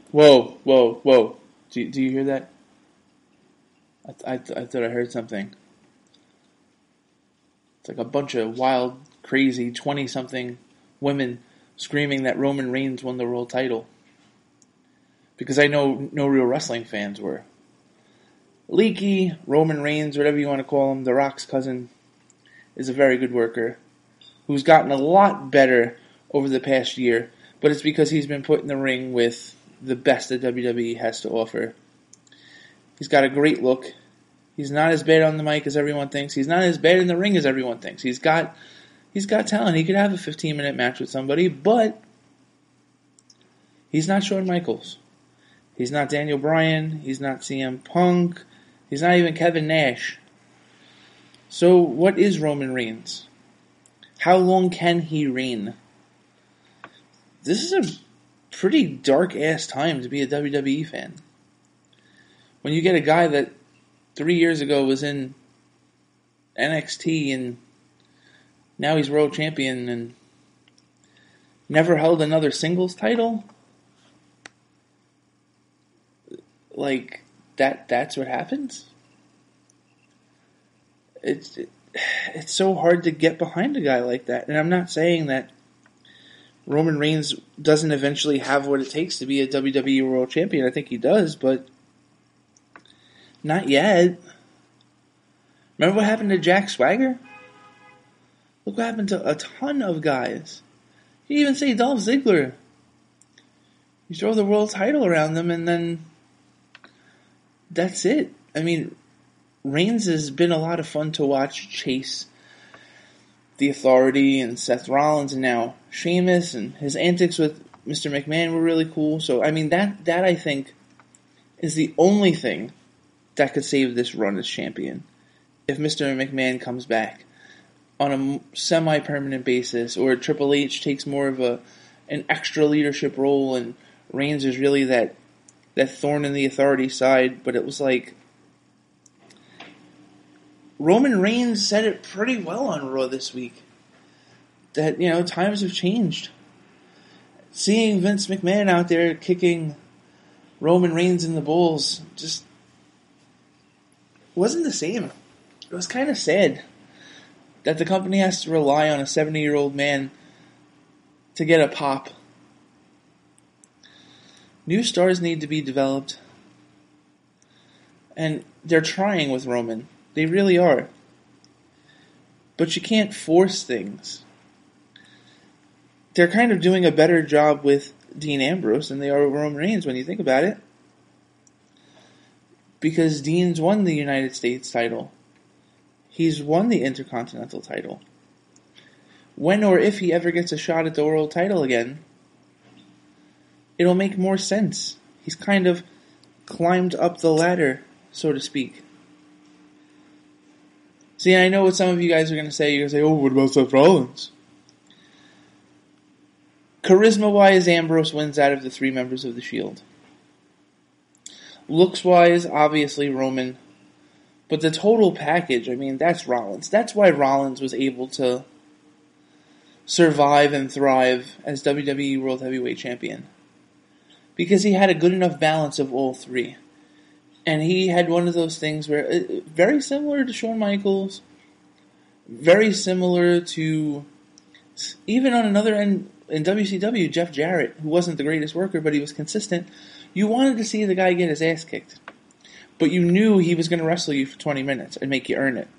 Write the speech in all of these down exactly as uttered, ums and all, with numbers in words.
Whoa, whoa, whoa. Do, do you hear that? I, I, I thought I heard something. It's like a bunch of wild, crazy, twenty-something women screaming that Roman Reigns won the world title. Because I know no real wrestling fans were. Leaky, Roman Reigns, whatever you want to call him, The Rock's cousin, is a very good worker who's gotten a lot better over the past year, but it's because he's been put in the ring with the best that W W E has to offer. He's got a great look. He's not as bad on the mic as everyone thinks. He's not as bad in the ring as everyone thinks. He's got he's got talent. He could have a fifteen-minute match with somebody, but he's not Shawn Michaels. He's not Daniel Bryan. He's not C M Punk. He's not even Kevin Nash. So what is Roman Reigns? How long can he reign? This is a pretty dark-ass time to be a W W E fan. When you get a guy that three years ago was in N X T and now he's world champion and never held another singles title, like, that that's what happens? It's it, it's so hard to get behind a guy like that. And I'm not saying that Roman Reigns doesn't eventually have what it takes to be a W W E World Champion. I think he does, but not yet. Remember what happened to Jack Swagger? Look what happened to a ton of guys. You even say Dolph Ziggler. You throw the world title around them and then that's it. I mean, Reigns has been a lot of fun to watch chase The Authority and Seth Rollins and now Sheamus, and his antics with Mister McMahon were really cool. So, I mean, that, that I think is the only thing that could save this run as champion. If Mister McMahon comes back on a semi-permanent basis, or Triple H takes more of a an extra leadership role, and Reigns is really that that thorn in the Authority side. But it was like Roman Reigns said it pretty well on Raw this week. That, you know, times have changed. Seeing Vince McMahon out there kicking Roman Reigns in the balls just wasn't the same. It was kind of sad that the company has to rely on a seventy-year-old man to get a pop. New stars need to be developed. And they're trying with Roman. They really are. But you can't force things. They're kind of doing a better job with Dean Ambrose than they are with Roman Reigns when you think about it. Because Dean's won the United States title. He's won the Intercontinental title. When or if he ever gets a shot at the world title again, it'll make more sense. He's kind of climbed up the ladder, so to speak. See, I know what some of you guys are going to say. You're going to say, oh, what about Seth Rollins? Charisma-wise, Ambrose wins out of the three members of the Shield. Looks-wise, obviously Roman. But the total package, I mean, that's Rollins. That's why Rollins was able to survive and thrive as W W E World Heavyweight Champion. Because he had a good enough balance of all three. And he had one of those things where, uh, very similar to Shawn Michaels, very similar to, even on another end, in W C W, Jeff Jarrett, who wasn't the greatest worker, but he was consistent. You wanted to see the guy get his ass kicked. But you knew he was going to wrestle you for twenty minutes and make you earn it.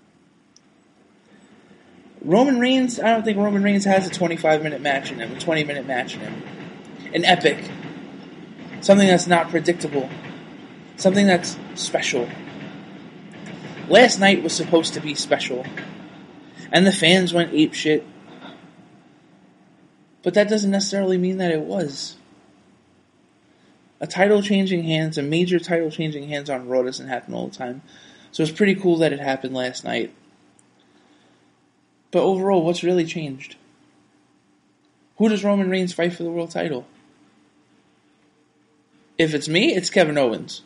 Roman Reigns, I don't think Roman Reigns has a twenty-five minute match in him, a twenty minute match in him. An epic. Something that's not predictable. Something that's special. Last night was supposed to be special. And the fans went apeshit. But that doesn't necessarily mean that it was. A title changing hands, a major title changing hands on Raw doesn't happen all the time. So it's pretty cool that it happened last night. But overall, what's really changed? Who does Roman Reigns fight for the world title? If it's me, it's Kevin Owens.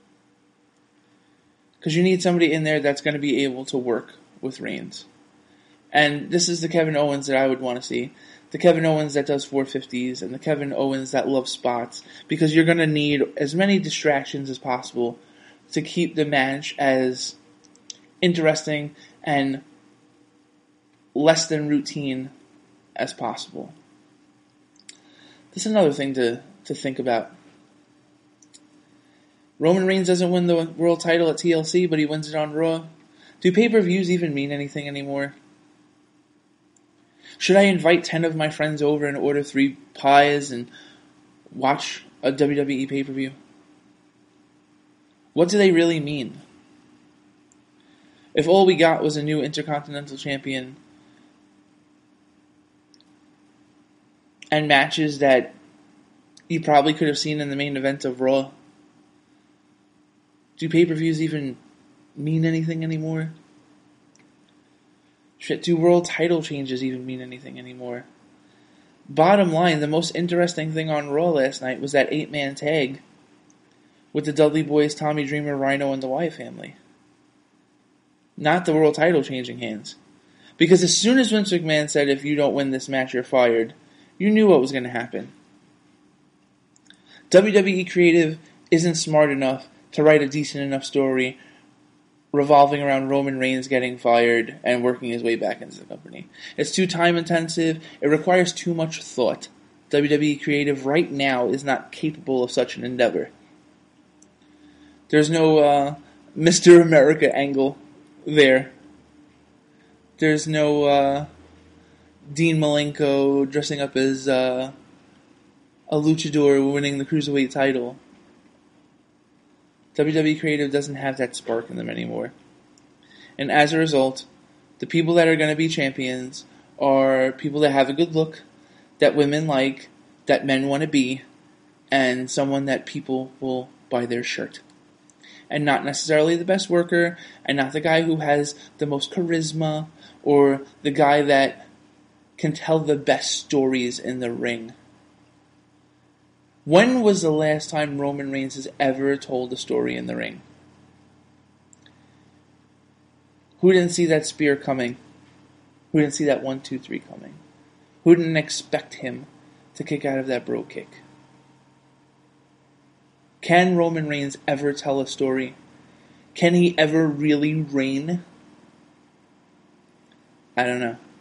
Because you need somebody in there that's going to be able to work with Reigns. And this is the Kevin Owens that I would want to see. the Kevin Owens that does four fifties and the Kevin Owens that loves spots, because you're going to need as many distractions as possible to keep the match as interesting and less than routine as possible. This is another thing to, to think about. Roman Reigns doesn't win the world title at T L C, but he wins it on Raw. Do pay-per-views even mean anything anymore? Should I invite ten of my friends over and order three pies and watch a W W E pay-per-view? What do they really mean? If all we got was a new Intercontinental Champion and matches that you probably could have seen in the main event of Raw, do pay-per-views even mean anything anymore? Shit, do world title changes even mean anything anymore? Bottom line, the most interesting thing on Raw last night was that eight-man tag with the Dudley Boys, Tommy Dreamer, Rhino, and the Wyatt family. Not the world title changing hands. Because as soon as Vince McMahon said, if you don't win this match, you're fired, you knew what was going to happen. W W E Creative isn't smart enough to write a decent enough story revolving around Roman Reigns getting fired and working his way back into the company. It's too time intensive. It requires too much thought. W W E Creative right now is not capable of such an endeavor. There's no uh, Mister America angle there. There's no uh, Dean Malenko dressing up as uh, a luchador winning the Cruiserweight title. W W E Creative doesn't have that spark in them anymore. And as a result, the people that are going to be champions are people that have a good look, that women like, that men want to be, and someone that people will buy their shirt. And not necessarily the best worker, and not the guy who has the most charisma, or the guy that can tell the best stories in the ring. When was the last time Roman Reigns has ever told a story in the ring? Who didn't see that spear coming? Who didn't see that one, two, three coming? Who didn't expect him to kick out of that bro kick? Can Roman Reigns ever tell a story? Can he ever really reign? I don't know.